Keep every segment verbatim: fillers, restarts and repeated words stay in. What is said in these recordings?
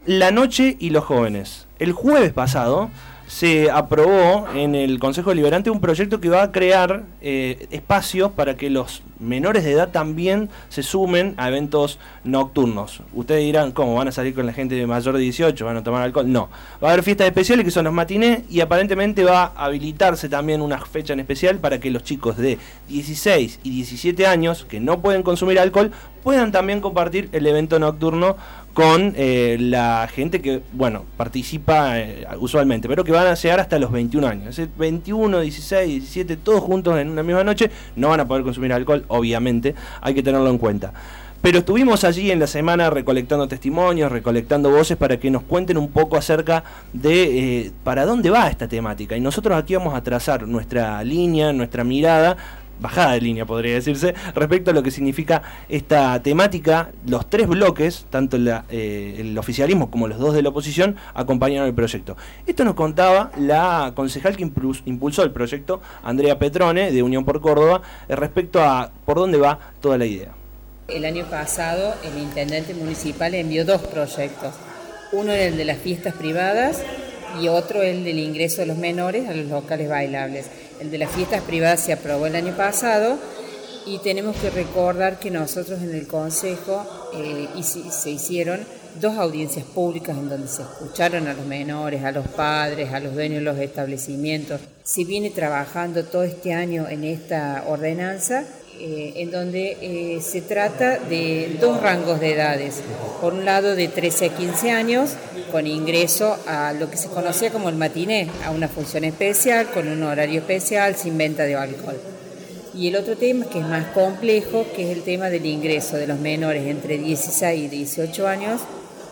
La noche y los jóvenes. El jueves pasado se aprobó en el Consejo Deliberante un proyecto que va a crear eh, espacios para que los menores de edad también se sumen a eventos nocturnos. Ustedes dirán, ¿cómo? ¿Van a salir con la gente de mayor de dieciocho? ¿Van a tomar alcohol? No. Va a haber fiestas especiales que son los matinés y aparentemente va a habilitarse también una fecha en especial para que los chicos de dieciséis y diecisiete años que no pueden consumir alcohol puedan también compartir el evento nocturno con eh, la gente que, bueno, participa eh, usualmente, pero que van a llegar hasta los veintiún años. Es decir, veintiuno, dieciséis, diecisiete, todos juntos en una misma noche, no van a poder consumir alcohol, obviamente, hay que tenerlo en cuenta. Pero estuvimos allí en la semana recolectando testimonios, recolectando voces para que nos cuenten un poco acerca de eh, para dónde va esta temática. Y nosotros aquí vamos a trazar nuestra línea, nuestra mirada, bajada de línea podría decirse, respecto a lo que significa esta temática. Los tres bloques, tanto la, eh, el oficialismo como los dos de la oposición, acompañaron el proyecto. Esto nos contaba la concejal que impulsó el proyecto, Andrea Petrone, de Unión por Córdoba, eh, respecto a por dónde va toda la idea. El año pasado el intendente municipal envió dos proyectos, uno era el de las fiestas privadas y otro el del ingreso de los menores a los locales bailables. El de las fiestas privadas se aprobó el año pasado y tenemos que recordar que nosotros en el Consejo eh, y se hicieron dos audiencias públicas en donde se escucharon a los menores, a los padres, a los dueños de los establecimientos. Se viene trabajando todo este año en esta ordenanza eh, en donde eh, se trata de dos rangos de edades. Por un lado de trece a quince años, con ingreso a lo que se conocía como el matiné, a una función especial, con un horario especial, sin venta de alcohol. Y el otro tema, que es más complejo, que es el tema del ingreso de los menores entre dieciséis y dieciocho años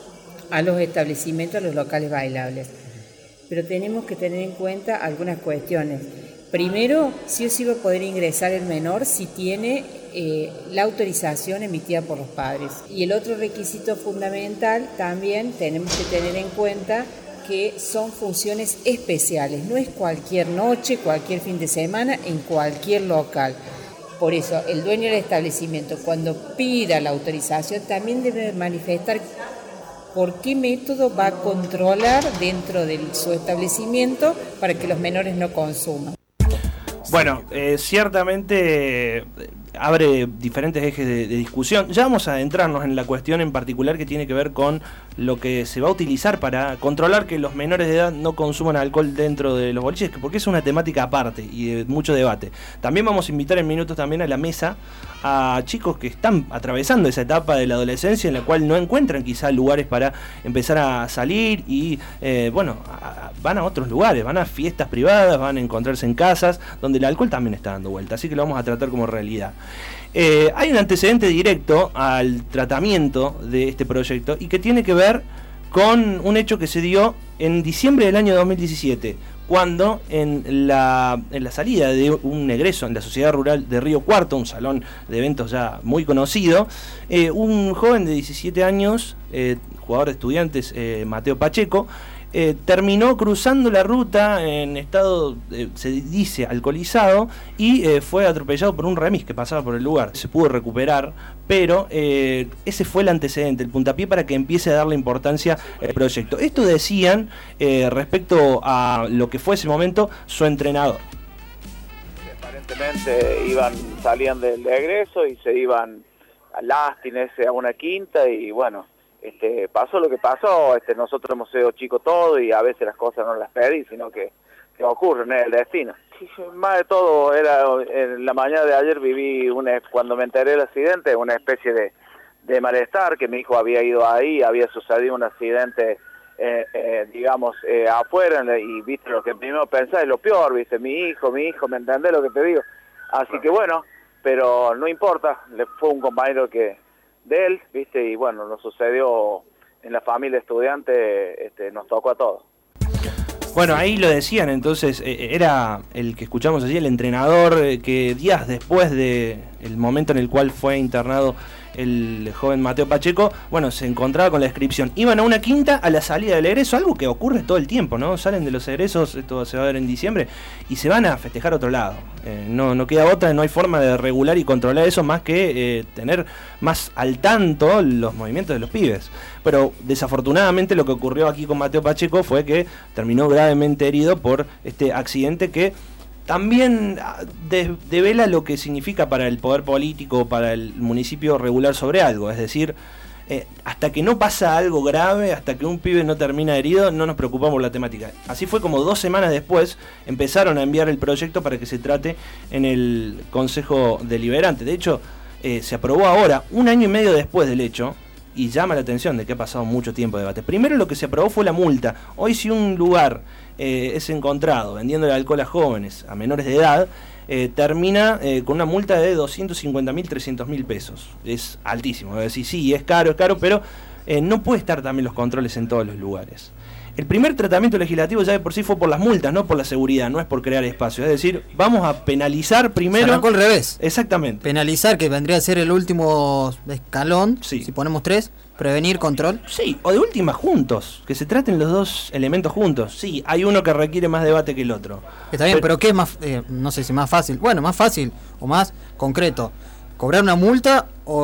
a los establecimientos, a los locales bailables. Pero tenemos que tener en cuenta algunas cuestiones. Primero, sí o sí va a poder ingresar el menor si tiene eh, la autorización emitida por los padres. Y el otro requisito fundamental también tenemos que tener en cuenta que son funciones especiales, no es cualquier noche, cualquier fin de semana, en cualquier local. Por eso, el dueño del establecimiento, cuando pida la autorización, también debe manifestar por qué método va a controlar dentro de su establecimiento para que los menores no consuman. Bueno, eh, ciertamente eh, abre diferentes ejes de, de discusión. Ya vamos a adentrarnos en la cuestión en particular que tiene que ver con lo que se va a utilizar para controlar que los menores de edad no consuman alcohol dentro de los boliches, porque es una temática aparte y de mucho debate. También vamos a invitar en minutos también a la mesa a chicos que están atravesando esa etapa de la adolescencia en la cual no encuentran quizá lugares para empezar a salir y eh, bueno, a, van a otros lugares, van a fiestas privadas, van a encontrarse en casas donde el alcohol también está dando vuelta, así que lo vamos a tratar como realidad. Eh, hay un antecedente directo al tratamiento de este proyecto y que tiene que ver con un hecho que se dio en diciembre del año dos mil diecisiete, cuando en la, en la salida de un egreso en la Sociedad Rural de Río Cuarto, un salón de eventos ya muy conocido, eh, un joven de diecisiete años, eh, jugador de Estudiantes, eh, Mateo Pacheco, Eh, terminó cruzando la ruta en estado, eh, se dice, alcoholizado y eh, fue atropellado por un remis que pasaba por el lugar. Se pudo recuperar, pero eh, ese fue el antecedente, el puntapié para que empiece a darle importancia al proyecto. Esto decían eh, respecto a lo que fue ese momento su entrenador. Aparentemente iban, salían del de egreso y se iban a Lastines, a una quinta y bueno, Este, pasó lo que pasó. Este, nosotros hemos sido chicos todos y a veces las cosas no las pedí, sino que, que ocurren, es el destino. Y más de todo, era en la mañana de ayer viví, una, cuando me enteré del accidente, una especie de, de malestar, que mi hijo había ido ahí, había sucedido un accidente, eh, eh, digamos, eh, afuera, y viste lo que primero pensás es lo peor, viste, mi hijo, mi hijo, ¿me entendés lo que te digo? Así que bueno, pero no importa, le fue un compañero que de él, viste, y bueno, nos sucedió en la familia estudiante, este, nos tocó a todos. Bueno, ahí lo decían, entonces, eh, era el que escuchamos allí, el entrenador, eh, que días después de, el momento en el cual fue internado el joven Mateo Pacheco, bueno, se encontraba con la descripción. Iban a una quinta a la salida del egreso, algo que ocurre todo el tiempo, ¿no? Salen de los egresos, esto se va a ver en diciembre, y se van a festejar a otro lado. Eh, no, no queda otra, no hay forma de regular y controlar eso más que eh, tener más al tanto los movimientos de los pibes. Pero desafortunadamente lo que ocurrió aquí con Mateo Pacheco fue que terminó gravemente herido por este accidente que también devela lo que significa para el poder político, para el municipio regular sobre algo. Es decir, eh, hasta que no pasa algo grave, hasta que un pibe no termina herido, no nos preocupamos por la temática. Así fue como dos semanas después empezaron a enviar el proyecto para que se trate en el Consejo Deliberante. De hecho, eh, se aprobó ahora, un año y medio después del hecho, y llama la atención de que ha pasado mucho tiempo de debate. Primero lo que se aprobó fue la multa. Hoy si un lugar eh, es encontrado vendiendo el alcohol a jóvenes, a menores de edad, eh, termina eh, con una multa de doscientos cincuenta mil, trescientos mil pesos. Es altísimo. Es decir, sí, es caro, es caro, pero eh, no puede estar también los controles en todos los lugares. El primer tratamiento legislativo ya de por sí fue por las multas, no por la seguridad, no es por crear espacio. Es decir, vamos a penalizar primero... Se arrancó al revés. Exactamente. Penalizar, que vendría a ser el último escalón, sí. Si ponemos tres, prevenir, control. Sí, o de última juntos, que se traten los dos elementos juntos. Sí, hay uno que requiere más debate que el otro. Está bien, pero, pero ¿qué es más, eh, no sé si más fácil? Bueno, más fácil o más concreto. ¿Cobrar una multa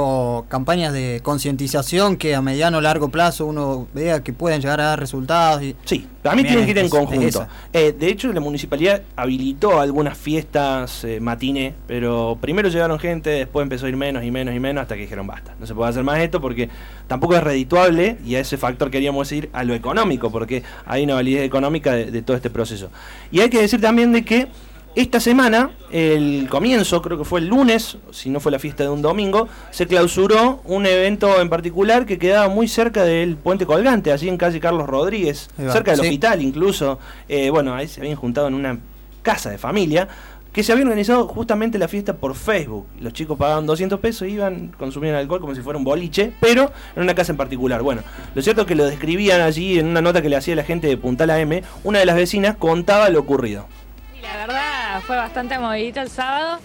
o campañas de concientización que a mediano o largo plazo uno vea que pueden llegar a dar resultados? Y sí, para mí tienen que ir en conjunto. Eh, de hecho, la municipalidad habilitó algunas fiestas eh, matiné, pero primero llegaron gente, después empezó a ir menos y menos y menos hasta que dijeron basta. No se puede hacer más esto porque tampoco es redituable y a ese factor queríamos ir a lo económico, porque hay una validez económica de, de todo este proceso. Y hay que decir también de que esta semana, el comienzo, creo que fue el lunes, si no fue la fiesta de un domingo, se clausuró un evento en particular que quedaba muy cerca del Puente Colgante, allí en calle Carlos Rodríguez, va, cerca del sí. hospital incluso. Eh, bueno, ahí se habían juntado en una casa de familia, que se había organizado justamente la fiesta por Facebook. Los chicos pagaban doscientos pesos, iban, consumían alcohol como si fuera un boliche, pero en una casa en particular. Bueno, lo cierto es que lo describían allí en una nota que le hacía la gente de Puntal A M, una de las vecinas contaba lo ocurrido. La verdad fue bastante movidito el sábado,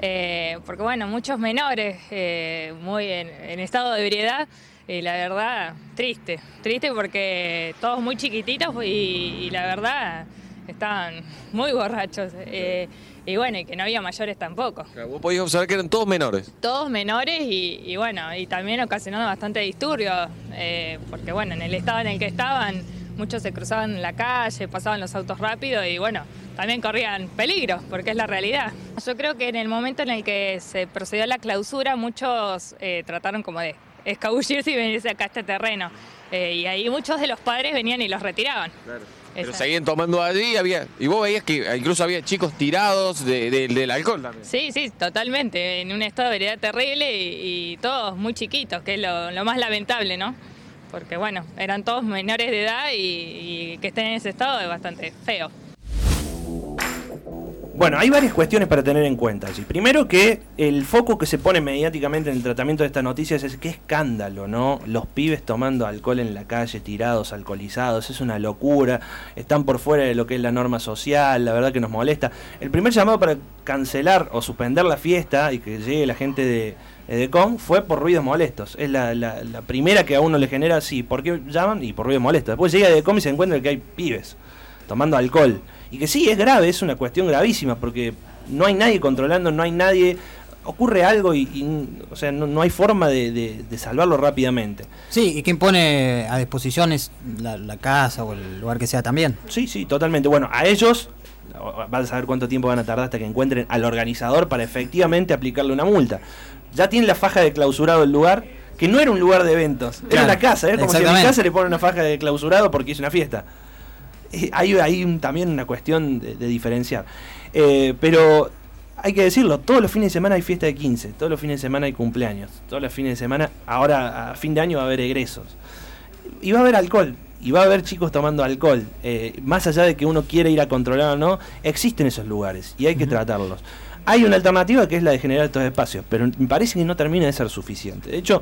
eh, porque bueno, muchos menores eh, muy en, en estado de ebriedad, y la verdad, triste, triste porque todos muy chiquititos y, y la verdad estaban muy borrachos, eh, y bueno, y que no había mayores tampoco. Claro, vos podías observar que eran todos menores. Todos menores y, y bueno, y también ocasionando bastante disturbio, eh, porque bueno, en el estado en el que estaban, muchos se cruzaban en la calle, pasaban los autos rápido y bueno, también corrían peligro, porque es la realidad. Yo creo que en el momento en el que se procedió a la clausura, muchos eh, trataron como de escabullirse y venirse acá a este terreno. Eh, y ahí muchos de los padres venían y los retiraban. Claro. Pero seguían tomando allí, había y vos veías que incluso había chicos tirados de, de, del alcohol también. Sí, sí, totalmente, en un estado de ebriedad terrible y, y todos muy chiquitos, que es lo, lo más lamentable, ¿no? Porque bueno, eran todos menores de edad y, y que estén en ese estado es bastante feo. Bueno, hay varias cuestiones para tener en cuenta allí. Primero que el foco que se pone mediáticamente en el tratamiento de estas noticias es qué escándalo, ¿no? Los pibes tomando alcohol en la calle, tirados, alcoholizados, es una locura, están por fuera de lo que es la norma social, la verdad que nos molesta. El primer llamado para cancelar o suspender la fiesta y que llegue la gente de EDECOM fue por ruidos molestos. Es la, la, la primera que a uno le genera, sí, ¿por qué llaman? Y por ruidos molestos. Después llega EDECOM y se encuentra que hay pibes tomando alcohol. Y que sí, es grave, es una cuestión gravísima, porque no hay nadie controlando, no hay nadie, ocurre algo y, y o sea, no, no hay forma de, de, de salvarlo rápidamente. Sí, y quién pone a disposición es la, la casa o el lugar que sea también. Sí, sí, totalmente. Bueno, a ellos, vas a saber cuánto tiempo van a tardar hasta que encuentren al organizador para efectivamente aplicarle una multa. Ya tienen la faja de clausurado el lugar, que no era un lugar de eventos, era claro, la casa, era como si a mi casa le ponen una faja de clausurado porque es una fiesta. Hay, hay un, también una cuestión de, de diferenciar. Eh, pero hay que decirlo, todos los fines de semana hay fiesta de quince, todos los fines de semana hay cumpleaños, todos los fines de semana, ahora a fin de año va a haber egresos. Y va a haber alcohol, y va a haber chicos tomando alcohol. Eh, más allá de que uno quiera ir a controlar o no, existen esos lugares y hay que uh-huh. tratarlos. Hay una alternativa que es la de generar estos espacios, pero me parece que no termina de ser suficiente. De hecho,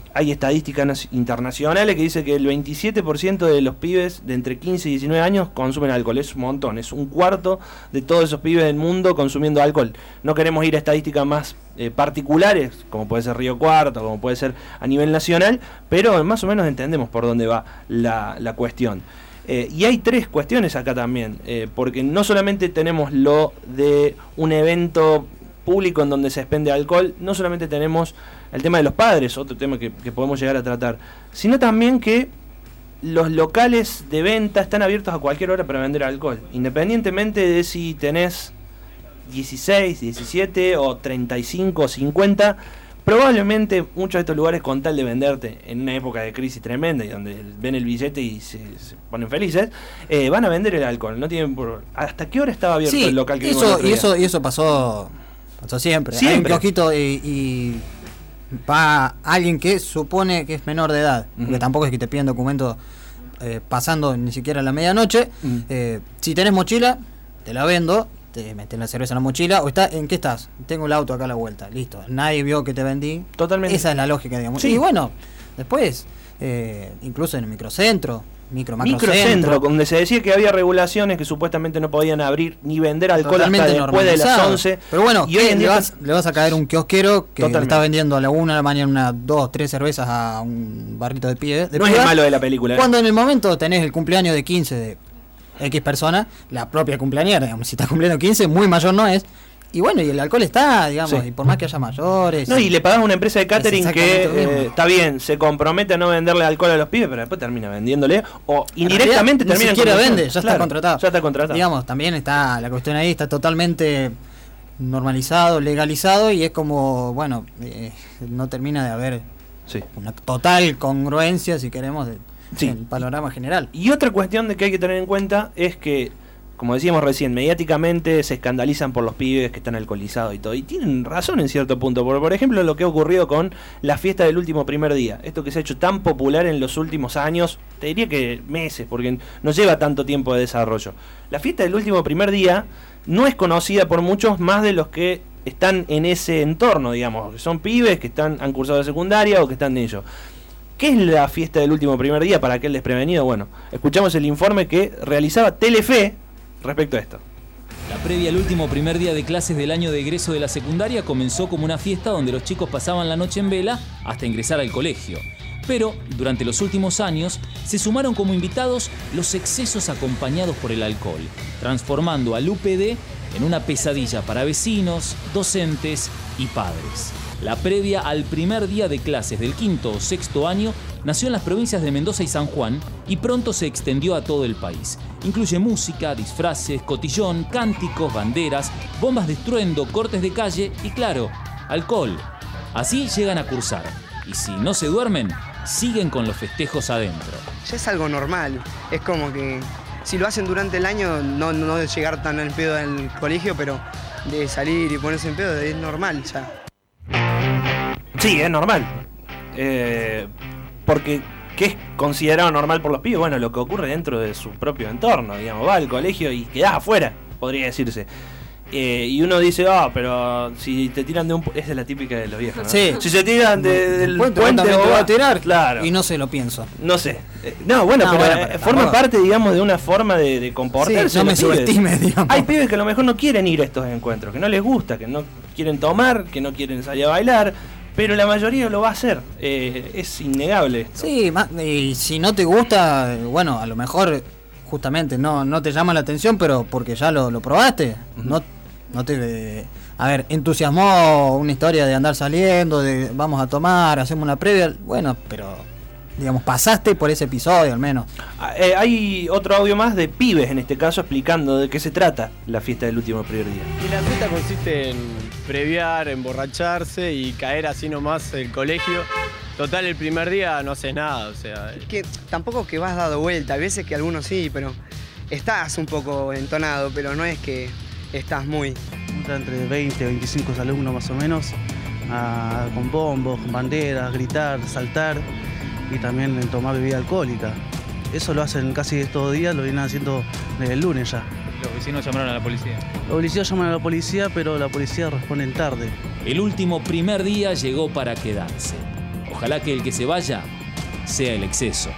hay estadísticas internacionales que dice que el veintisiete por ciento de los pibes de entre quince y diecinueve años consumen alcohol. Es un montón, es un cuarto de todos esos pibes del mundo consumiendo alcohol. No queremos ir a estadísticas más eh, particulares, como puede ser Río Cuarto, como puede ser a nivel nacional, pero más o menos entendemos por dónde va la, la cuestión. Eh, y hay tres cuestiones acá también, eh, porque no solamente tenemos lo de un evento público en donde se expende alcohol, no solamente tenemos el tema de los padres, otro tema que, que podemos llegar a tratar, sino también que los locales de venta están abiertos a cualquier hora para vender alcohol, independientemente de si tenés dieciséis, diecisiete o treinta y cinco o cincuenta. Probablemente muchos de estos lugares, con tal de venderte en una época de crisis tremenda y donde ven el billete y se, se ponen felices, eh, van a vender el alcohol. No tienen por... ¿Hasta qué hora estaba abierto sí, el local que eso, vimos el otro y día? eso y eso pasó pasó siempre. Siempre. Hay un kiosquito y, y va alguien que supone que es menor de edad, uh-huh. porque tampoco es que te piden documentos eh, pasando ni siquiera la medianoche. Uh-huh. Eh, si tenés mochila, te la vendo. Te metes la cerveza en la mochila, o está, ¿en qué estás? Tengo el auto acá a la vuelta, listo. Nadie vio que te vendí. Totalmente. Esa es la lógica, digamos. Sí. Y bueno, después, eh, incluso en el microcentro, micro, macrocentro. Microcentro, donde se decía que había regulaciones que supuestamente no podían abrir ni vender alcohol totalmente hasta después de las once. Pero bueno, y hoy en le, día vas, le vas a caer un kiosquero que totalmente. le está vendiendo a la una de la mañana unas dos, tres cervezas a un barrito de pie. De no piba, es el malo de la película. ¿eh? Cuando en el momento tenés el cumpleaños de quince de X persona, la propia cumpleañera, digamos, si estás cumpliendo quince, muy mayor no es. Y bueno, y el alcohol está, digamos, sí. y por más que haya mayores. No, y le pagás a una empresa de catering que eh, está bien, se compromete a no venderle alcohol a los pibes, pero después termina vendiéndole, o indirectamente realidad, termina. Ni siquiera vende, ya claro, está contratado. Ya está contratado. Digamos, también está la cuestión ahí, está totalmente normalizado, legalizado, y es como, bueno, eh, no termina de haber sí. una total congruencia, si queremos, de, sí. en el panorama general. Y otra cuestión de que hay que tener en cuenta es que, como decíamos recién, mediáticamente se escandalizan por los pibes que están alcoholizados y todo. Y tienen razón en cierto punto. Porque, por ejemplo, lo que ha ocurrido con la fiesta del último primer día. Esto que se ha hecho tan popular en los últimos años, te diría que meses, porque no lleva tanto tiempo de desarrollo. La fiesta del último primer día no es conocida por muchos más de los que están en ese entorno, digamos. Que son pibes que están, han cursado de secundaria o que están en ello. ¿Qué es la fiesta del último primer día para aquel desprevenido? Bueno, escuchamos el informe que realizaba Telefe respecto a esto. La previa al último primer día de clases del año de egreso de la secundaria comenzó como una fiesta donde los chicos pasaban la noche en vela hasta ingresar al colegio. Pero, durante los últimos años, se sumaron como invitados los excesos acompañados por el alcohol, transformando al U P D en una pesadilla para vecinos, docentes y padres. La previa al primer día de clases del quinto o sexto año nació en las provincias de Mendoza y San Juan y pronto se extendió a todo el país. Incluye música, disfraces, cotillón, cánticos, banderas, bombas de estruendo, cortes de calle y, claro, alcohol. Así llegan a cursar. Y si no se duermen, siguen con los festejos adentro. Ya es algo normal. Es como que si lo hacen durante el año, no, no de llegar tan al pedo al colegio, pero de salir y ponerse en pedo es normal ya. Sí, es normal. Eh, porque, ¿qué es considerado normal por los pibes? Bueno, lo que ocurre dentro de su propio entorno, digamos, va al colegio y quedás afuera, podría decirse. Eh, y uno dice, ah, oh, pero si te tiran de un... Esa es la típica de los viejos, ¿no? Sí. Si se tiran de, del puente, puente, puente o va a tirar, claro. Y no se lo pienso. No sé. Eh, no, bueno, no, pero bueno, eh, pero forma tampoco. parte, digamos, de una forma de, de comportarse. Sí, no me subestime, digamos. Hay pibes que a lo mejor no quieren ir a estos encuentros, que no les gusta, que no quieren tomar, que no quieren salir a bailar, pero la mayoría lo va a hacer. Eh, es innegable esto. Sí, y si no te gusta, bueno, a lo mejor justamente no, no te llama la atención, pero porque ya lo, lo probaste, uh-huh. no, no te... A ver, entusiasmó una historia de andar saliendo, de vamos a tomar, hacemos una previa, bueno, pero digamos, pasaste por ese episodio al menos. Eh, hay otro audio más de pibes, en este caso, explicando de qué se trata la fiesta del último primer día. Y la fiesta consiste en previar, emborracharse y caer así nomás el colegio. Total, el primer día no haces nada, o sea... Es que tampoco que vas dado vuelta, hay veces que algunos sí, pero estás un poco entonado, pero no es que estás muy... Entre veinte o veinticinco alumnos más o menos, a, con bombos, con banderas, gritar, saltar y también tomar bebida alcohólica. Eso lo hacen casi estos días, lo vienen haciendo desde el lunes ya. Los vecinos llamaron a la policía. Los vecinos llaman a la policía, pero la policía responde tarde. El último primer día llegó para quedarse. Ojalá que el que se vaya sea el exceso.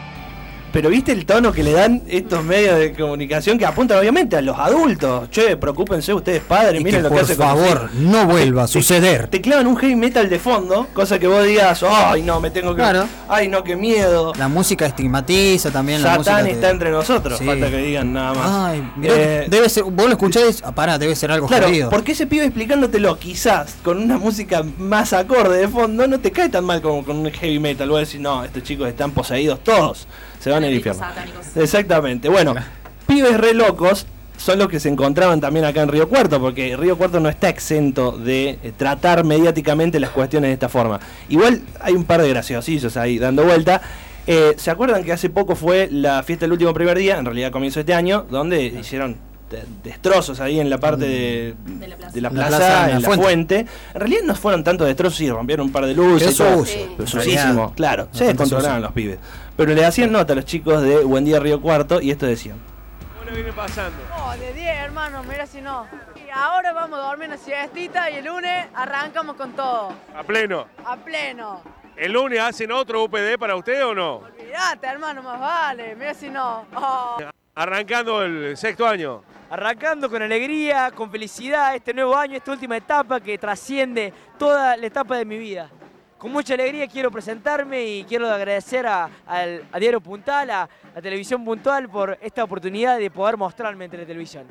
Pero viste el tono que le dan estos medios de comunicación que apuntan obviamente a los adultos. Che, preocúpense ustedes padres, Y miren que lo que por hace favor, con no vuelva a te, suceder. Te, te clavan un heavy metal de fondo, cosa que vos digas, ay no, me tengo que... Claro. Ay no, qué miedo. La música estigmatiza también. La Satán música está te... entre nosotros, Sí. falta que digan nada más. Ay, mirá, Eh, debe ser, vos lo escuchás, ah, pará, debe ser algo Claro, jodido. porque ese pibe explicándotelo quizás con una música más acorde de fondo no te cae tan mal como con un heavy metal. Vos decís, no, estos chicos están poseídos todos, se van al infierno. Exactamente, bueno, pibes re locos son los que se encontraban también acá en Río Cuarto, porque Río Cuarto no está exento de eh, tratar mediáticamente las cuestiones de esta forma. Igual hay un par de graciosillos ahí dando vuelta. Eh, ¿Se acuerdan que hace poco fue la fiesta del último primer día, en realidad comienzo de este año, donde hicieron de- destrozos ahí en la parte de, De la plaza. de la La plaza, plaza, en en la la fuente. fuente? En realidad no fueron tantos destrozos, sí, rompieron un par de luces. Pero y todo. sucio. Pero Sí. sucísimo, Realidad. claro, se Bastante descontrolaban sucio. los pibes. Pero le hacían nota a los chicos de Buen Día Río Cuarto y esto decían. ¿Cómo le viene pasando? No, de diez, hermano, mira si no. Y ahora vamos a dormir una siestita y el lunes arrancamos con todo. A pleno. A pleno. ¿El lunes hacen otro U P D para usted o no? Olvídate, hermano, más vale. Mira si no. Oh. Arrancando el sexto año. Arrancando con alegría, con felicidad este nuevo año, esta última etapa que trasciende toda la etapa de mi vida. Con mucha alegría quiero presentarme y quiero agradecer a, al- a Diario Puntal, a, a Televisión Puntual por esta oportunidad de poder mostrarme entre la televisión.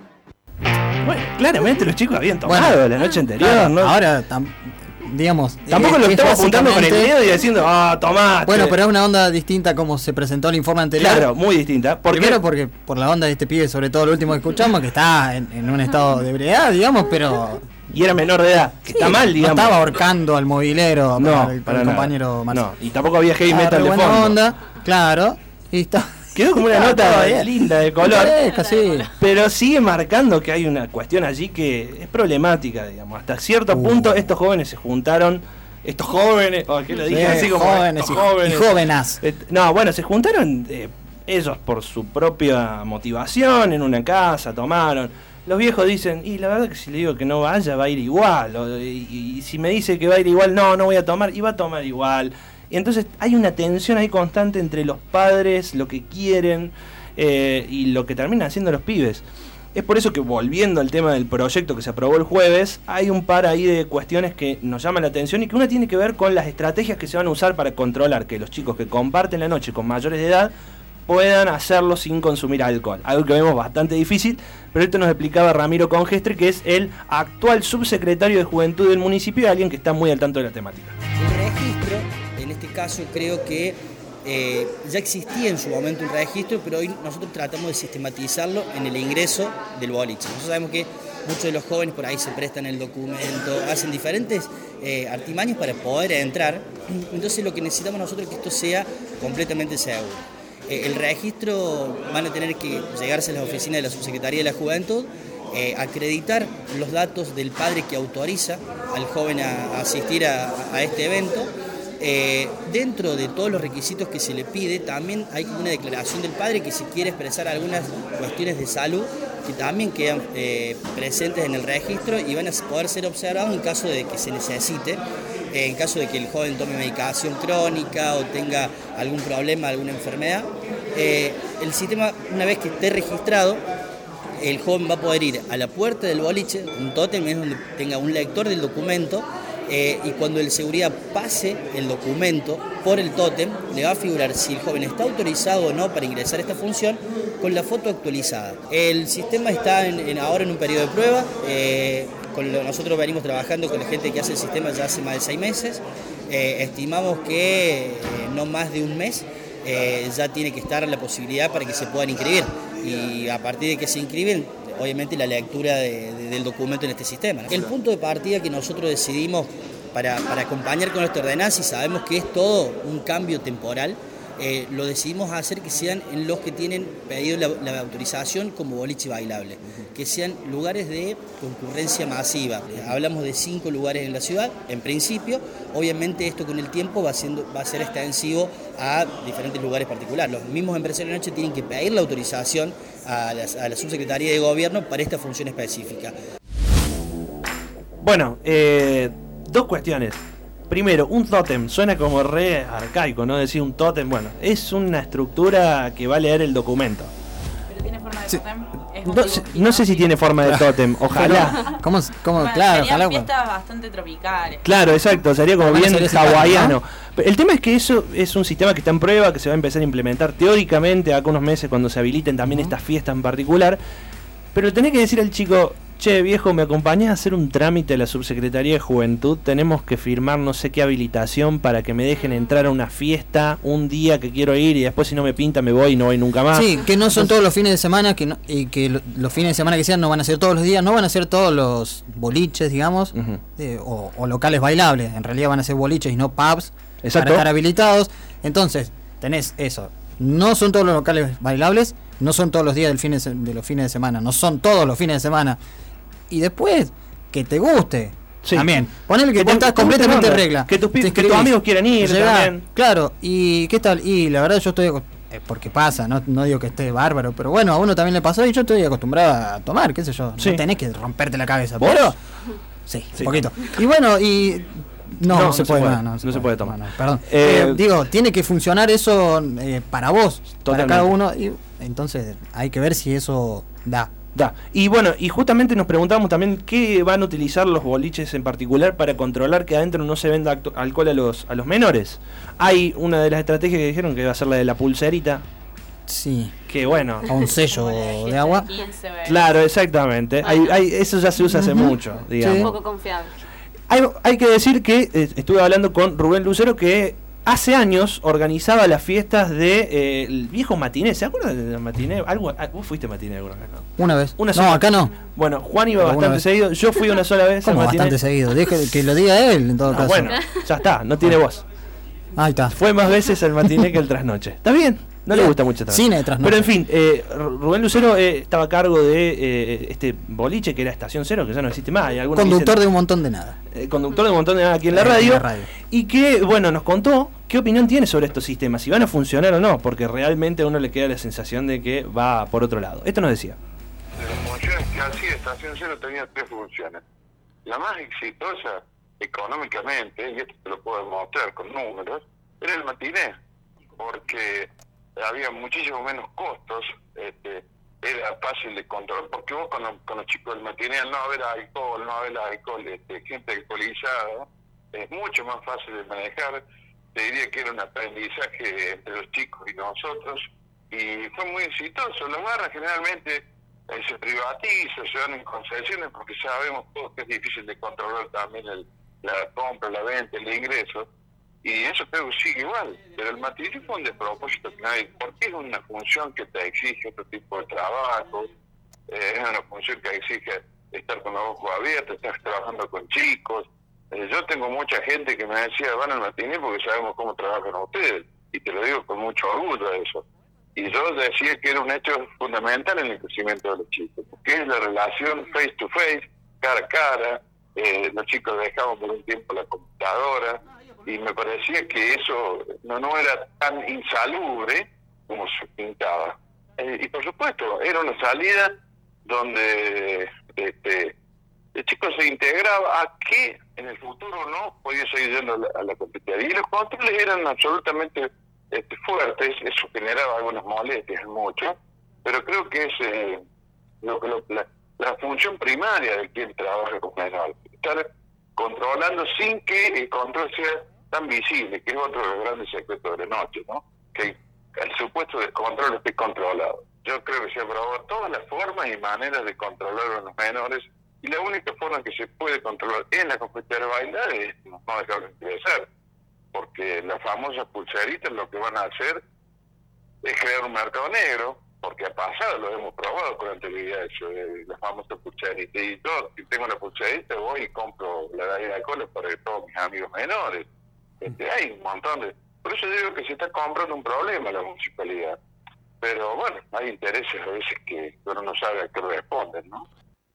Bueno, claramente los chicos habían tomado Bueno, la noche anterior, Claro, ¿no? ahora, tam- digamos... Tampoco eh, lo es estamos apuntando con el básicamente- dedo y diciendo, ah, tomate. Bueno, pero es una onda distinta como se presentó el informe anterior. Claro, muy distinta. ¿Por qué? Primero porque por la onda de este pibe, sobre todo lo último que escuchamos, que está en, en un estado de ebriedad, digamos, pero... Y era menor de edad, que Sí, está mal, digamos. No estaba ahorcando al movilero No, para el, para el nada. compañero Marcelo. No, y tampoco había heavy Ah, metal re de buena fondo. onda, claro. Y está... Quedó como una Está nota todo bien. linda de color. Fresca, sí. Pero sigue marcando que hay una cuestión allí que es problemática, digamos. Hasta cierto Uh. punto estos jóvenes se juntaron. Estos jóvenes, oh, ¿qué lo dije? Sí, así como jóvenes estos y- jóvenes. y jóvenes. Eh, No, bueno, se juntaron eh, ellos por su propia motivación en una casa, tomaron. Los viejos dicen, y la verdad que si le digo que no vaya, va a ir igual. O, y, y si me dice que va a ir igual, no, no voy a tomar, y va a tomar igual. Y entonces hay una tensión ahí constante entre los padres, lo que quieren eh, y lo que terminan haciendo los pibes. Es por eso que, volviendo al tema del proyecto que se aprobó el jueves, hay un par ahí de cuestiones que nos llaman la atención y que una tiene que ver con las estrategias que se van a usar para controlar que los chicos que comparten la noche con mayores de edad puedan hacerlo sin consumir alcohol. Algo que vemos bastante difícil, pero esto nos explicaba Ramiro Congestre, que es el actual subsecretario de Juventud del municipio y alguien que está muy al tanto de la temática. El registro, en este caso creo que eh, ya existía en su momento un registro, pero hoy nosotros tratamos de sistematizarlo en el ingreso del boliche. Nosotros sabemos que muchos de los jóvenes por ahí se prestan el documento, hacen diferentes eh, artimañas para poder entrar, entonces lo que necesitamos nosotros es que esto sea completamente seguro. Eh, el registro van a tener que llegarse a las oficinas de la Subsecretaría de la Juventud, eh, acreditar los datos del padre que autoriza al joven a, a asistir a, a este evento. Eh, dentro de todos los requisitos que se le pide, también hay una declaración del padre que si quiere expresar algunas cuestiones de salud, que también quedan eh, presentes en el registro y van a poder ser observados en caso de que se necesite, eh, en caso de que el joven tome medicación crónica o tenga algún problema, alguna enfermedad. Eh, el sistema, una vez que esté registrado, el joven va a poder ir a la puerta del boliche, un tótem es donde tenga un lector del documento, eh, y cuando el seguridad pase el documento por el tótem, le va a figurar si el joven está autorizado o no para ingresar a esta función con la foto actualizada. El sistema está en, en, ahora en un periodo de prueba, eh, con lo, nosotros venimos trabajando con la gente que hace el sistema ya hace más de seis meses, eh, estimamos que eh, no más de un mes eh, ya tiene que estar la posibilidad para que se puedan inscribir, y a partir de que se inscriben, obviamente la lectura de, de, del documento en este sistema, ¿no? El punto de partida que nosotros decidimos para, para acompañar con esta ordenanza, y sabemos que es todo un cambio temporal, eh, lo decidimos hacer que sean en los que tienen pedido la, la autorización como boliche bailable, uh-huh. que sean lugares de concurrencia masiva. Hablamos de cinco lugares en la ciudad, en principio, obviamente esto con el tiempo va, siendo, va a ser extensivo a diferentes lugares particulares. Los mismos empresarios de noche tienen que pedir la autorización a la, a la Subsecretaría de Gobierno para esta función específica. Bueno, eh, dos cuestiones. Primero, un tótem, suena como re arcaico, ¿no? Decir un tótem, bueno, es una estructura que va a leer el documento. ¿Pero tiene forma de Sí. tótem? Es No, un sé- dibujito. no sé si tiene forma de tótem, ojalá. ¿Cómo, cómo Bueno, claro, serían ojalá. fiestas bastante tropicales. Claro, exacto, sería como Van a bien ser ese plan, hawaiano. El tema es que eso es un sistema que está en prueba, que se va a empezar a implementar teóricamente acá unos meses cuando se habiliten también estas fiestas en particular. Pero tenés que decir al chico, che viejo, ¿me acompañás a hacer un trámite a la Subsecretaría de Juventud? Tenemos que firmar no sé qué habilitación para que me dejen entrar a una fiesta un día que quiero ir y después si no me pinta me voy y no voy nunca más. Sí, que no son todos los fines de semana que no- y que lo- los fines de semana que sean no van a ser todos los días, no van a ser todos los boliches, digamos, Ujú. eh, o, o locales bailables. En realidad van a ser boliches y no pubs Exacto. para estar habilitados. Entonces, tenés eso. No son todos los locales bailables, no son todos los días del fin de, se- de los fines de semana, no son todos los fines de semana. Y después, que te guste. Sí. También. Ponele que, Que vos te- estás te guste completamente la onda. regla. Que tus pi- Te que tus escribís, amigos quieran ir llegás, también. Claro, y ¿qué tal? Y la verdad yo estoy... aco- eh, porque pasa, no, no digo que esté bárbaro, pero bueno, a uno también le pasó y yo estoy acostumbrado a tomar, qué sé yo. Sí. No tenés que romperte la cabeza. ¿Vos? Pero... Sí, Sí. un poquito. Y bueno, y... No, No, no, no se, se puede, puede, no, no no se puede tomar. no, perdón. Eh, Eh, digo, tiene que funcionar eso eh, para vos, para Totalmente. cada uno. Y entonces hay que ver si eso da. Da. Y bueno, y justamente nos preguntamos también qué van a utilizar los boliches en particular para controlar que adentro no se venda acto- alcohol a los, a los menores. Hay una de las estrategias que dijeron que va a ser la de la pulserita. Sí. Que bueno. A un sello de agua. quince, ve. Claro, exactamente. Hay, hay, eso ya se usa hace Ujú. mucho, digamos. Un poco confiable. Hay, hay que decir que eh, estuve hablando con Rubén Lucero que hace años organizaba las fiestas de eh, el viejo matiné. ¿Se acuerdan de la matiné? ¿Algo, ah, ¿Vos fuiste matiné alguna vez? No? Una vez. Una no, sola. acá no. Bueno, Juan iba Pero una bastante vez. seguido. Yo fui una sola vez. al Como matiné. bastante seguido. Deje que lo diga él en todo Ah, caso. bueno, ya está, no tiene voz. Ahí está. Fue más veces el matiné que el trasnoche. ¿Está bien? No le Bien. gusta mucho el trasnoche. Cine de trasnoche. Pero en fin, eh, Rubén Lucero eh, estaba a cargo de eh, este boliche que era Estación Cero, que ya no existe más. Hay algunos que Conductor dicen- de un montón de nada. eh, conductor de un montón de nada aquí en la Eh, radio, en la radio. y que, bueno, nos contó qué opinión tiene sobre estos sistemas, si van a funcionar o no, porque realmente a uno le queda la sensación de que va por otro lado. Esto nos decía. De las funciones que hacía Estación Cero tenía tres funciones. La más exitosa económicamente, y esto te lo puedo demostrar con números, era el matiné, porque había muchísimo menos costos, este, era fácil de controlar, porque vos con, los- con los chicos del matiné, al no haber alcohol, no haber alcohol, este, gente alcoholizada, es mucho más fácil de manejar. Te diría que era un aprendizaje entre los chicos y nosotros, y fue muy exitoso. Los barras generalmente eh, se privatizan, se dan en concesiones, porque sabemos todos que es difícil de controlar también el, la compra, la venta, el ingreso, y eso creo que sigue igual. Pero el matiné fue un despropósito que nadie, porque es una función que te exige otro tipo de trabajo, eh, es una función que exige estar con los ojos abiertos, estar trabajando con chicos. Eh, yo tengo mucha gente que me decía, van al matiné porque sabemos cómo trabajan ustedes, y te lo digo con mucho orgullo eso. Y yo decía que era un hecho fundamental en el crecimiento de los chicos, porque es la relación face to face, cara a cara. Eh, los chicos dejaban por un tiempo la computadora, y me parecía que eso no, no era tan insalubre como se pintaba. Eh, y por supuesto, era una salida donde este, el chico se integraba a que en el futuro no podía seguir yendo a la, a la competitividad. Y los controles eran absolutamente este, fuertes, eso generaba algunas molestias mucho, pero creo que es eh, lo, lo, la, la función primaria de quien trabaja con menores, estar controlando sin que el control sea tan visible, que es otro de los grandes secretos de la noche, ¿no? Que el supuesto descontrol esté controlado. Yo creo que se han probado todas las formas y maneras de controlar a los menores, y la única forma que se puede controlar en la competición de bailar es no dejarlos ingresar, porque las famosas pulseritas lo que van a hacer es crear un mercado negro, porque ha pasado, lo hemos probado con anterioridad, eso de las famosas pulseritas, y yo, si tengo la pulserita, voy y compro la de alcohol para todos mis amigos menores. Este, hay un montón de... Por eso digo que se está comprando un problema la municipalidad. Pero bueno, hay intereses a veces que uno no sabe a qué responden, ¿no?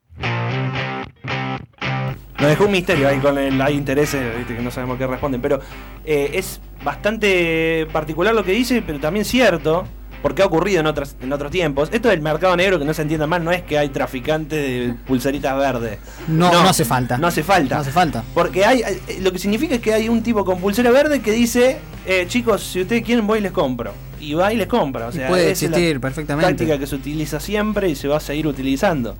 Nos dejó un misterio ahí con el hay intereses, ¿viste? Que no sabemos qué responden, pero eh, es bastante particular lo que dice, pero también cierto porque ha ocurrido en otros, en otros tiempos. Esto del mercado negro, que no se entienda mal, no es que hay traficantes de pulseritas verdes. No, no, no hace falta. No hace falta. No hace falta. Porque hay, lo que significa es que hay un tipo con pulsera verde que dice, eh, chicos, si ustedes quieren voy y les compro. Y va y les compra. O sea, y puede esa existir es la perfectamente. Táctica que se utiliza siempre y se va a seguir utilizando.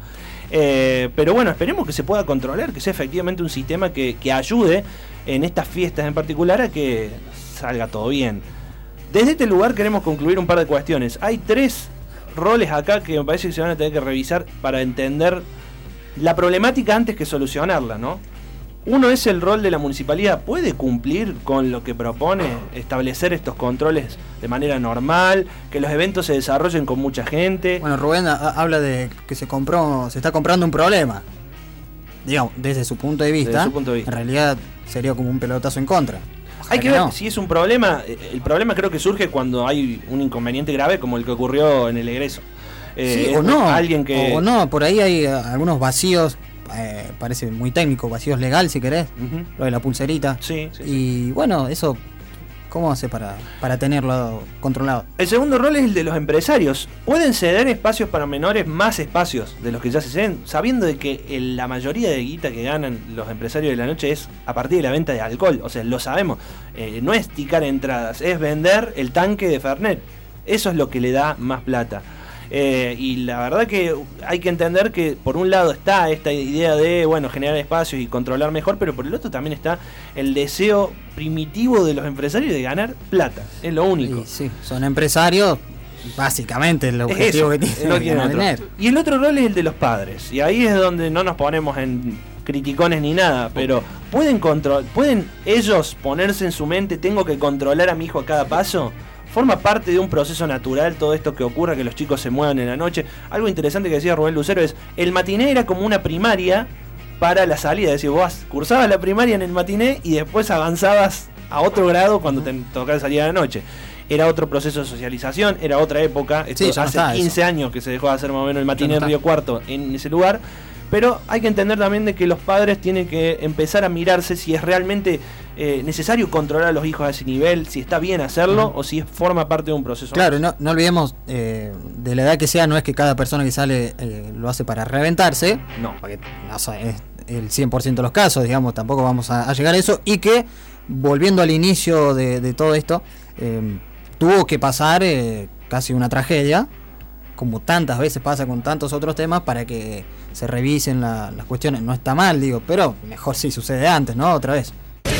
Eh, pero bueno, esperemos que se pueda controlar, que sea efectivamente un sistema que, que ayude en estas fiestas en particular a que salga todo bien. Desde este lugar queremos concluir un par de cuestiones. Hay tres roles acá que me parece que se van a tener que revisar para entender la problemática antes que solucionarla, ¿no? Uno es el rol de la municipalidad. ¿Puede cumplir con lo que propone? Establecer estos controles de manera normal, que los eventos se desarrollen con mucha gente. Bueno, Rubén a, habla de que se compró, se está comprando un problema. Digamos, desde su punto de vista. Desde su punto de vista. En realidad sería como un pelotazo en contra. Hay que, que ver no. si es un problema. El problema creo que surge cuando hay un inconveniente grave como el que ocurrió en el egreso. Eh, sí, o no. Alguien que... O no, por ahí hay algunos vacíos. Eh, parece muy técnico, vacíos legal si querés, uh-huh. Lo de la pulserita. Sí, sí, y sí. Bueno, eso, ¿cómo hace para, para tenerlo controlado? El segundo rol es el de los empresarios. ¿Pueden ceder espacios para menores, más espacios de los que ya se ceden, sabiendo de que el, la mayoría de guita que ganan los empresarios de la noche es a partir de la venta de alcohol? O sea, lo sabemos, eh, no es ticar entradas, es vender el tanque de Fernet. Eso es lo que le da más plata. Eh, y la verdad que hay que entender que por un lado está esta idea de bueno generar espacios y controlar mejor, pero por el otro también está el deseo primitivo de los empresarios de ganar plata, es lo único. Y sí, son empresarios, básicamente el objetivo es que tienen, tienen no tienen otro. Y el otro rol es el de los padres, y ahí es donde no nos ponemos en criticones ni nada, pero pueden control, pueden ellos ponerse en su mente, tengo que controlar a mi hijo a cada paso. Forma parte de un proceso natural todo esto que ocurra, que los chicos se muevan en la noche. Algo interesante que decía Rubén Lucero es, el matiné era como una primaria para la salida. Es decir, vos cursabas la primaria en el matiné y después avanzabas a otro grado cuando te tocaba salir a la noche. Era otro proceso de socialización, era otra época. Esto sí, hace no quince eso. años que se dejó de hacer más o menos el matiné en Río Cuarto en ese lugar. Pero hay que entender también de que los padres tienen que empezar a mirarse si es realmente eh, necesario controlar a los hijos a ese nivel, si está bien hacerlo uh-huh. o si forma parte de un proceso. Claro, no, no olvidemos eh, de la edad que sea, no es que cada persona que sale eh, lo hace para reventarse. No. Porque no, es el cien por ciento de los casos, digamos, tampoco vamos a, a llegar a eso. Y que, volviendo al inicio de, de todo esto, eh, tuvo que pasar eh, casi una tragedia, como tantas veces pasa con tantos otros temas, para que se revisen la, las cuestiones. No está mal, digo, pero mejor si sucede antes, ¿no? Otra vez.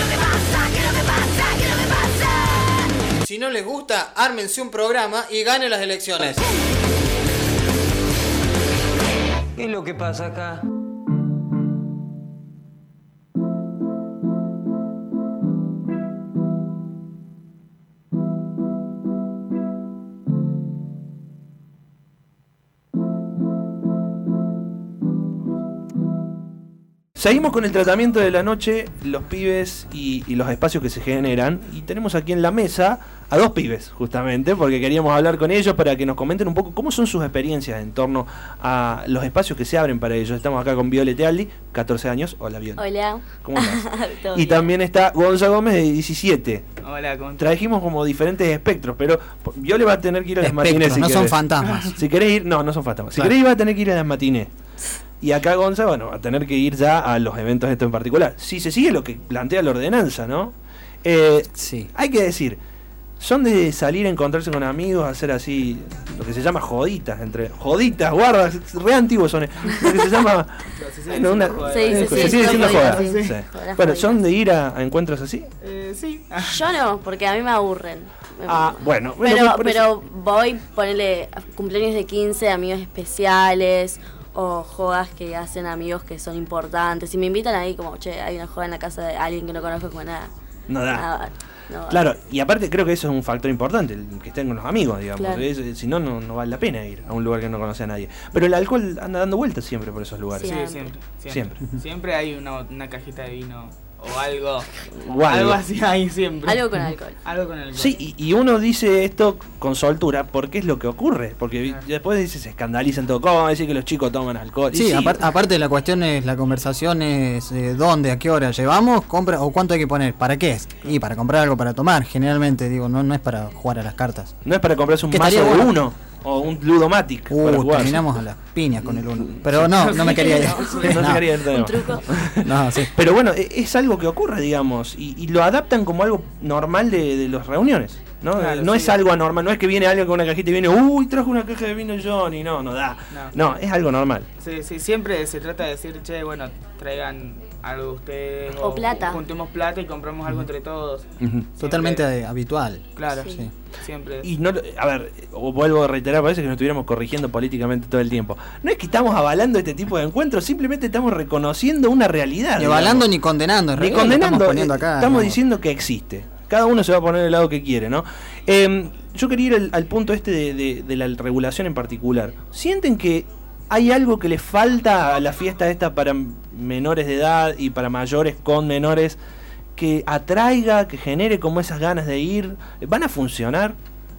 Si no les gusta, ármense un programa y ganen las elecciones. ¿Qué es lo que pasa acá? Seguimos con el tratamiento de la noche, los pibes y, y los espacios que se generan. Y tenemos aquí en la mesa a dos pibes, justamente, porque queríamos hablar con ellos para que nos comenten un poco cómo son sus experiencias en torno a los espacios que se abren para ellos. Estamos acá con Viole Tealdi, catorce años. Hola, Viole. Hola. ¿Cómo estás? Y bien. También está Gonza Gómez, de diecisiete. Hola, ¿cómo estás? Trajimos como diferentes espectros, pero Viole va a tener que ir a las matinés. Si no querés. Son fantasmas. Si querés ir, no, no son fantasmas. Si claro. querés ir, va a tener que ir a las matinés. Y acá Gonza, bueno, va a tener que ir ya a los eventos estos en particular. Si se sigue lo que plantea la ordenanza, ¿no? Eh, sí. Hay que decir, son de salir a encontrarse con amigos, hacer así, lo que se llama joditas, entre joditas, guardas, re antiguos son, lo que se llama... bueno, una, sí, sí, se sí, sigue diciendo joda. Sí, sí. Sí. Bueno, ¿son de ir a, a encuentros así? Eh, sí. Yo no, porque a mí me aburren. Ah, bueno. Pero, bueno pero, pero voy, ponerle cumpleaños de quince, amigos especiales... o jodas que hacen amigos que son importantes. Si me invitan ahí como, che, hay una joda en la casa de alguien que no conozco, como nada. No da. Nada, no claro, y aparte creo que eso es un factor importante, el que estén con los amigos, digamos. Claro. Es, si no, no, no vale la pena ir a un lugar que no conoce a nadie. Pero el alcohol anda dando vueltas siempre por esos lugares. Sí, siempre. Siempre, siempre. siempre hay una, una cajita de vino o algo. O algo. Algo así ahí siempre. Algo con alcohol. Algo con alcohol. Sí, y, y uno dice esto con soltura porque es lo que ocurre. Porque después dice, se escandalizan todo. ¿Cómo van a decir que los chicos toman alcohol? Y Sí, sí, apar- aparte la cuestión es, la conversación es eh, dónde, a qué hora llevamos, compra o cuánto hay que poner, ¿para qué es? Y para comprar algo para tomar, generalmente, digo, no, no es para jugar a las cartas. no es para comprarse un Que mazo de estaría bueno. uno o un Ludomatic. para Uh, jugar. terminamos a las piñas con el uno. Pero no, no me quería ir. No se quería ir del tema. No, sí. Pero bueno, e- es algo que ocurre, digamos, y, y lo adaptan como algo normal de, de las reuniones, ¿no? Claro, no sí. es algo anormal, no es que viene alguien con una cajita y viene, uy, trajo una caja de vino Johnny, no, no da. No. No, es algo normal. Sí, sí, siempre se trata de decir, che, bueno, traigan algo ustedes. O plata. Juntemos plata y compramos algo entre todos. Ujú. Siempre- Totalmente eh, habitual. Claro, Sí. siempre. Y no, a ver, o vuelvo a reiterar, parece que nos estuviéramos corrigiendo políticamente todo el tiempo. No es que estamos avalando este tipo de encuentros, simplemente estamos reconociendo una realidad. Ni avalando digamos. ni condenando, en Ni realidad lo condenando, estamos poniendo eh, acá. estamos ¿no? diciendo que existe. Cada uno se va a poner del lado que quiere, ¿no? Eh, yo quería ir al, al punto este de, de- de la regulación en particular. ¿Sienten que hay algo que le falta a la fiesta esta para menores de edad y para mayores con menores que atraiga, que genere como esas ganas de ir? ¿Van a funcionar?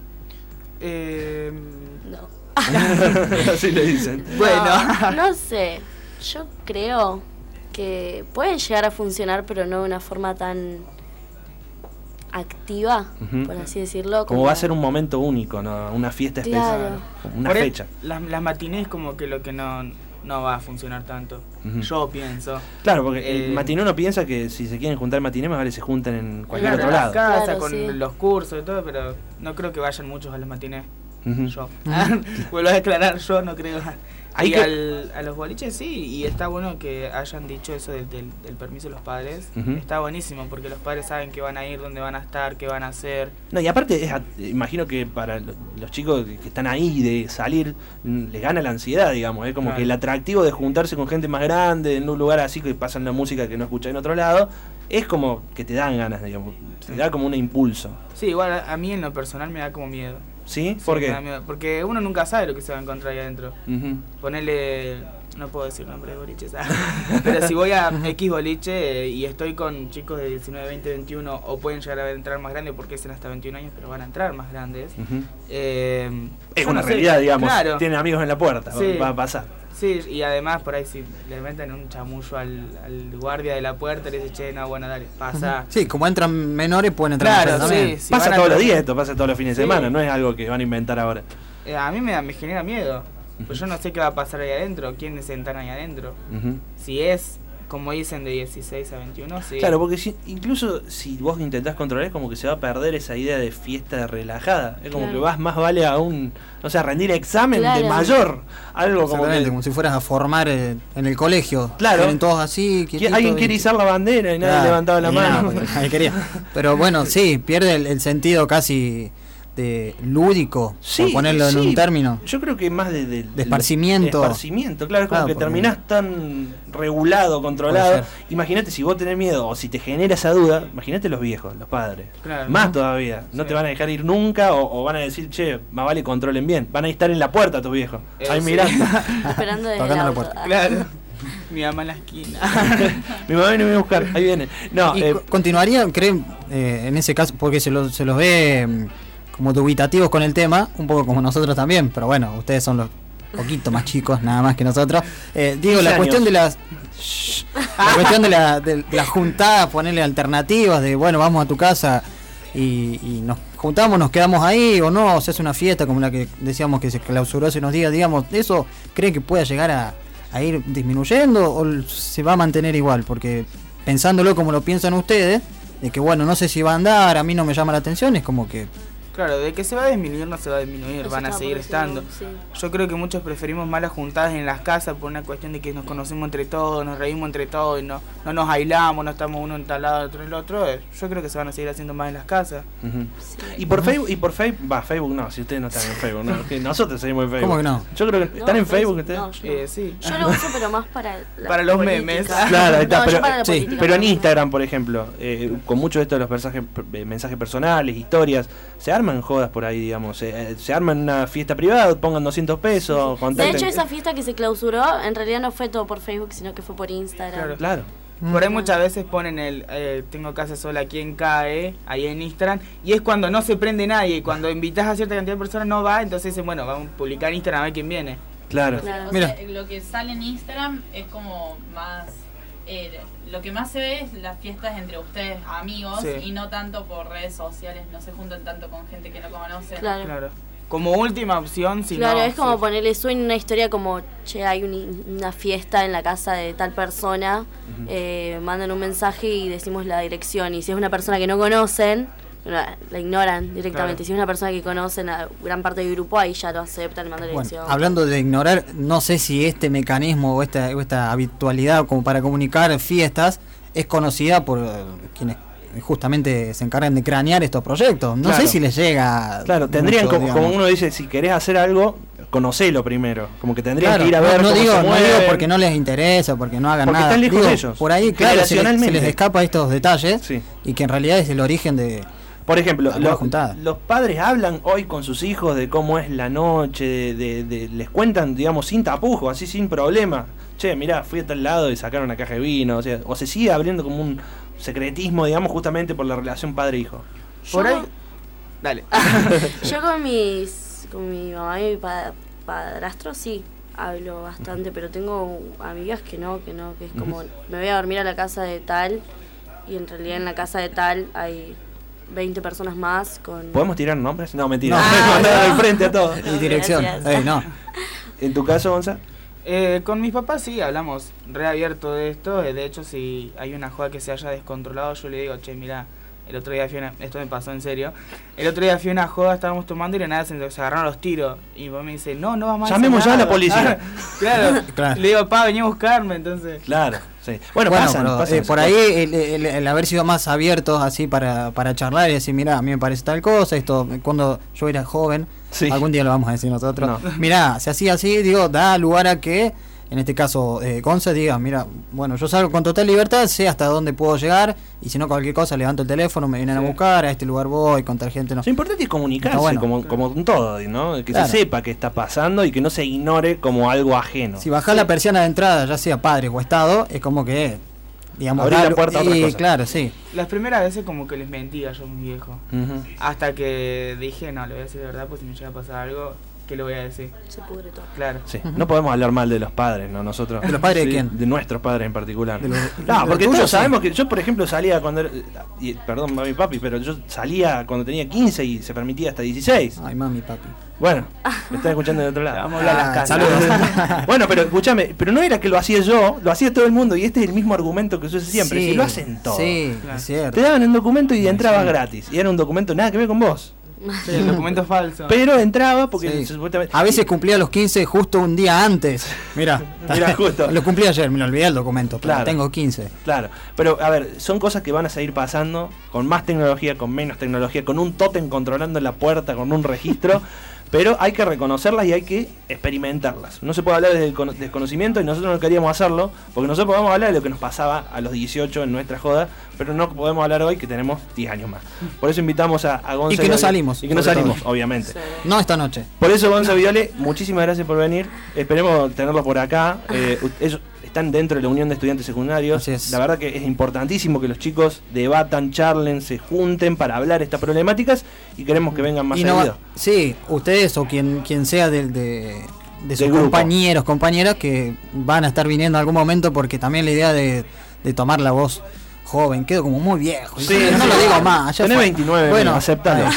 Eh, No. Así le dicen. No, no sé. Yo creo que pueden llegar a funcionar, pero no de una forma tan activa, Ujú. por así decirlo. Como va a ser un momento único, ¿no? Una fiesta especial, Claro. una por ahí, fecha. Las, las matinés como que lo que no, no va a funcionar tanto. Ujú. Yo pienso. Claro, porque Eh, el matiné uno piensa que si se quieren juntar matiné, más vale se junten en cualquier Claro, otro en lado. la casa, Claro, con sí. los cursos y todo, pero no creo que vayan muchos a las matinés. Ujú. Yo. Vuelvo a declarar, yo no creo. Hay Y que- al, a los boliches sí, y está bueno que hayan dicho eso del, del, del permiso de los padres. Ujú. Está buenísimo, porque los padres saben que van a ir, dónde van a estar, qué van a hacer. No, y aparte, es a- imagino que para lo- los chicos que que están ahí de salir, mm, les gana la ansiedad, digamos. Es como Claro. que el atractivo de juntarse con gente más grande, en un lugar así que pasan la música que no escuchás en otro lado, es como que te dan ganas, digamos. Te da como un impulso. Sí, igual a, a mí en lo personal me da como miedo. ¿Sí? ¿Por Sí, qué? me da miedo, porque uno nunca sabe lo que se va a encontrar ahí adentro. Ujú. Ponerle, no puedo decir nombre de boliches, ah, pero si voy a X boliche eh, y estoy con chicos de diecinueve, veinte, veintiuno, o pueden llegar a entrar más grandes porque es hasta veintiún años, pero van a entrar más grandes. Ujú. eh, Es yo una no sé, realidad, digamos. claro. Tienen amigos en la puerta, va- Sí. va a pasar. Sí, y además por ahí si le meten un chamullo al, al guardia de la puerta y le dice, che, no, bueno, dale, pasa. Sí, como entran menores, pueden entrar Claro, mayores también. sí, sí. Pasa van a todos los entrar- días esto, pasa todos los fines de Sí. semana, no es algo que van a inventar ahora. Eh, a mí me, da- me genera miedo, pues yo no sé qué va a pasar ahí adentro, quiénes sentan ahí adentro. Ujú. Si es, como dicen, de dieciséis a veintiuno, sí. Claro, porque si, incluso si vos intentás controlar, es como que se va a perder esa idea de fiesta relajada. Es como Claro. que vas más vale a un, o sea, rendir examen de Claro. mayor. Algo como Exactamente, que como si fueras a formar eh, en el colegio. Claro. Vienen todos así. que quietitos alguien y- quiere izar la bandera y nadie Claro, levantaba la y mano. nada, porque nadie quería. Pero bueno, sí, pierde el, el sentido casi de lúdico, Sí, por ponerlo en sí. un término. Yo creo que más de, de, De esparcimiento. de esparcimiento, claro, es como Claro, que porque- terminás tan regulado, controlado. Puede Imagínate si vos tenés miedo o si te genera esa duda, imagínate los viejos, los padres. Claro. Más todavía. No Sí. te van a dejar ir nunca o, o van a decir, che, más vale controlen bien. Van a estar en la puerta tus viejos. Eh, Ahí sí. mirando. Esperando desde Tocando el la auto. puerta. Claro. Mi mamá en la esquina. Mi mamá viene a buscar, ahí viene. No, Y eh, co- continuaría, creen, eh, en ese caso, porque se, lo- se los ve mm, como dubitativos con el tema, un poco como nosotros también, pero bueno, ustedes son los poquito más chicos, nada más que nosotros. Eh, digo, la años. cuestión de las Shh. la cuestión de la, de, de las juntadas, ponerle alternativas, de bueno, vamos a tu casa y, y nos juntamos, nos quedamos ahí, o no, o se hace una fiesta como la que decíamos que se clausuró hace unos días, digamos, ¿eso creen que pueda llegar a, a ir disminuyendo o se va a mantener igual? Porque pensándolo como lo piensan ustedes, de que bueno, no sé si va a andar, a mí no me llama la atención, es como que Claro, de que se va a disminuir no se va a disminuir, Eso van a estaba seguir por decir, estando. sí. Yo creo que muchos preferimos más las juntadas en las casas por una cuestión de que nos conocemos entre todos, nos reímos entre todos y no, no nos aislamos, no estamos uno en tal lado, otro en el otro. Eh, Yo creo que se van a seguir haciendo más en las casas. Ujú. Y por Facebook, y por Facebook, va, Facebook no, si ustedes no están en Facebook, no, que nosotros seguimos en Facebook. ¿Cómo que no? Yo creo que No, están en Facebook Facebook, ustedes. no, yo Eh, sí. Yo lo uso, pero más para la Para los política. memes. Claro, ahí está, No, yo pero, para la sí, política, pero en para- Instagram, por ejemplo, eh, con muchos de estos de los mensajes, eh, mensajes personales, historias, se arman jodas por ahí, digamos, eh, se arman una fiesta privada, pongan doscientos pesos, De contacten. hecho, esa fiesta que se clausuró, en realidad no fue todo por Facebook, sino que fue por Instagram. Claro. Claro. Por ahí muchas veces ponen el eh, tengo casa sola aquí en C A E, ahí en Instagram, y es cuando no se prende nadie, y cuando invitas a cierta cantidad de personas no va, entonces dicen, bueno, vamos a publicar en Instagram a ver quién viene. Claro. O Mira. sea, lo que sale en Instagram es como más... Eh, lo que más se ve es las fiestas entre ustedes, amigos, Sí. y no tanto por redes sociales, no se juntan tanto con gente que no conocen. Claro. Claro. Como última opción, si Claro, no... es como sí. ponerle sueño una historia como, che, hay un- una fiesta en la casa de tal persona, Ujú. eh, mandan un mensaje y decimos la dirección. Y si es una persona que no conocen, la, la ignoran directamente. Claro. Si es una persona que conocen a gran parte del grupo, ahí ya lo aceptan y mandan la Bueno, dirección. hablando de ignorar, no sé si este mecanismo o esta, o esta habitualidad como para comunicar fiestas es conocida por eh, quienes justamente se encargan de cranear estos proyectos. No Claro. sé si les llega. Claro, tendrían, mucho, como, digamos. como uno dice, si querés hacer algo, conocelo primero. Como que tendrían Claro, que ir a no- ver no, cómo digo, se no mueven. digo porque no les interesa, porque no hagan Porque nada. están lejos Digo, de ellos. por ahí, claro, se les, se Generacionalmente. les escapa estos detalles y que en realidad es el origen de. Por ejemplo, alguna lo- juntada. los padres hablan hoy con sus hijos de cómo es la noche, de, de- de- les cuentan, digamos, sin tapujos, así sin problema. Che, mirá, fui a tal lado y sacaron una caja de vino. O sea, o se sigue abriendo como un secretismo, digamos, justamente por la relación padre-hijo. Por Yo- ahí... Dale. Yo con mis con mi mamá y mi pa- padrastro sí hablo bastante, pero tengo amigas que no, que no, que es como Ujú. me voy a dormir a la casa de tal y en realidad en la casa de tal hay veinte personas más con... ¿Podemos tirar nombres? No, mentira. No. No, al frente a todo. Y dirección. Gracias. Eh, no. ¿En tu caso, Gonza? Eh, con mis papás sí, hablamos reabierto de esto. eh, De hecho, si hay una joda que se haya descontrolado, yo le digo, che, mirá, el otro día fui a una... Esto me pasó en serio. El otro día fui a una joda, estábamos tomando y de nada se, se agarraron los tiros. Y mi papá me dice, no, no vamos a hacer Llamemos ya a la nada. policía. claro. Claro. Le digo, pa, vení a buscarme, entonces... Claro, sí. Bueno, pasan, pero, pasan eh, esas por cosas. ahí el, el- el haber sido más abiertos así para, para charlar y decir, mira, a mí me parece tal cosa, esto, cuando yo era joven, algún día lo vamos a decir nosotros, No. mira, si así así, digo, da lugar a que, en este caso, eh, Gonza diga, mira, bueno, yo salgo con total libertad, sé hasta dónde puedo llegar, y si no cualquier cosa, levanto el teléfono, me vienen a buscar, a este lugar voy, con tal gente, no. Lo importante es comunicarse, Está bueno. como, como con todo, ¿no? Que Claro. se sepa qué está pasando y que no se ignore como algo ajeno. Si bajás la persiana de entrada, ya sea padre o estado, es como que, digamos, Abrir la dar- puerta a y, otras cosas. claro, sí. Las primeras veces como que les mentía yo a mi viejo. Ujú. Hasta que dije, no, le voy a decir de verdad, pues si me llega a pasar algo, ¿qué le voy a decir? Se pudre todo. Claro. Sí. No podemos hablar mal de los padres, ¿no? Nosotros. ¿De los padres de Sí, quién? De nuestros padres en particular. De los- de no, los porque tuyos, todos sí. sabemos que yo, por ejemplo, salía cuando era, y, perdón, mami y papi, pero yo salía cuando tenía quince y se permitía hasta dieciséis. Ay, mami, papi. Bueno, me están escuchando de otro lado. Vamos a hablar a las casas. Saludos. Bueno, pero escúchame, pero no era que lo hacía yo, lo hacía todo el mundo y este es el mismo argumento que se usa siempre. Sí, Si lo hacen todos. Sí, es cierto. Te daban un documento y entrabas gratis. Y era un documento nada que ver con vos. Sí, el documento es falso. Pero entraba porque Sí. supuestamente. A veces cumplía los quince justo un día antes. Mira, Mirá, justo. Lo cumplí ayer, me lo olvidé el documento, pero Claro. tengo quince. Claro, pero a ver, son cosas que van a seguir pasando con más tecnología, con menos tecnología, con un tótem controlando la puerta, con un registro, pero hay que reconocerlas y hay que experimentarlas. No se puede hablar desde el cono- desconocimiento y nosotros no queríamos hacerlo, porque nosotros podemos hablar de lo que nos pasaba a los dieciocho en nuestra joda, pero no podemos hablar hoy que tenemos diez años más. Por eso invitamos a, a Gonza Y que no Viole- salimos, Y que no sobre salimos, todo. obviamente. No esta noche. Por eso, Gonza Viole, muchísimas gracias por venir. Esperemos tenerlos por acá. Eh, ut- ellos están dentro de la Unión de Estudiantes Secundarios. Así es. La verdad que es importantísimo que los chicos debatan, charlen, se junten para hablar estas problemáticas y queremos que vengan más Y no va- seguido. sí, ustedes o quien, quien sea del- de, de sus Del grupo. compañeros, compañeras que van a estar viniendo en algún momento, porque también la idea de, de tomar la voz joven, quedo como muy viejo. Sí, no sí. lo digo más. ya Tenés fue. veintinueve, bueno, mira, aceptalo.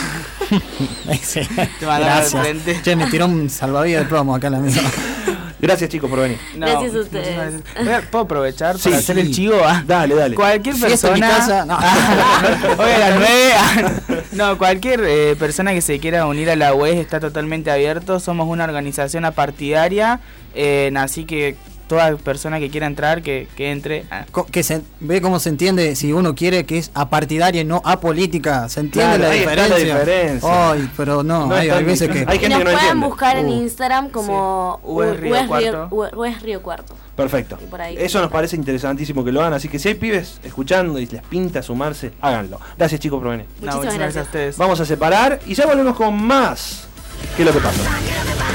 Sí, Te van a dar al gracias. frente. Che, me tiró un salvavidas de plomo acá en la mesa. Gracias, chicos, por venir. No, Gracias a muchísimas ustedes. gracias. Voy a- ¿Puedo aprovechar Sí, para hacer sí. el chivo? Ah, Dale, dale. Cualquier Fiesta en mi persona... casa, no. Hoy a las nueve. ah, No, cualquier eh, persona que se quiera unir a la U E S está totalmente abierto. Somos una organización apartidaria, eh, así que toda persona que quiera entrar, que, que entre. Ah. Co- que se ve cómo se entiende si uno quiere que es apartidaria y no apolítica. ¿Se entiende Claro, la, ahí está diferencia? la diferencia. Ay, pero no, No hay, es tan hay veces que... difícil. Hay Y gente nos que no pueden entiende. buscar en Uh. Instagram como U E S Río U E S Cuarto. U E S Río Cuarto. Perfecto. Y por ahí. Eso nos parece interesantísimo que lo hagan, así que si hay pibes escuchando y les pinta sumarse, háganlo. Gracias, chicos, por venir. No, Muchísimas muchas gracias a gracias. ustedes. Vamos a separar y ya volvemos con más. ¿Qué es lo que pasa?